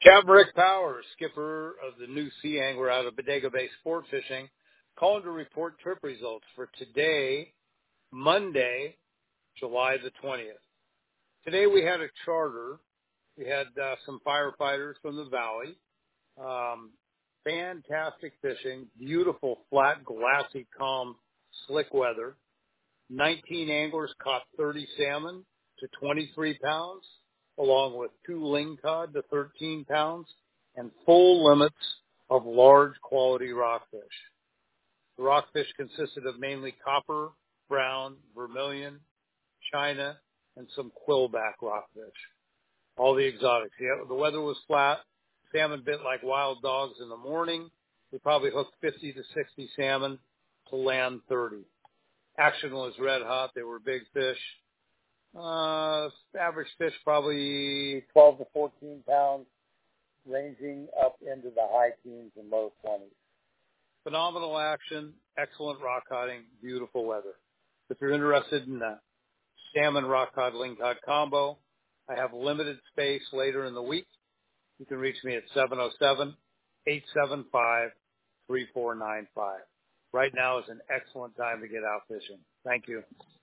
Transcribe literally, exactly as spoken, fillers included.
Captain Rick Powers, skipper of the New Sea Angler out of Bodega Bay Sport Fishing, calling to report trip results for today, Monday, July the twentieth. Today we had a charter. We had uh, some firefighters from the valley. Um, fantastic fishing, beautiful, flat, glassy, calm, slick weather. nineteen anglers caught thirty salmon to twenty-three pounds, along with two lingcod to thirteen pounds, and full limits of large quality rockfish. The rockfish consisted of mainly copper, brown, vermilion, china, and some quillback rockfish. All the exotics. Yeah, the weather was flat. Salmon bit like wild dogs in the morning. We probably hooked fifty to sixty salmon to land thirty. Action was red hot. They were big fish. Uh, average fish probably twelve to fourteen pounds, ranging up into the high teens and low twenties. Phenomenal action, excellent rock coding, beautiful weather. If you're interested in the salmon rock cod lingcod combo, I have limited space later in the week. You can reach me at seven oh seven, eight seven five, three four nine five. Right now is an excellent time to get out fishing. Thank you.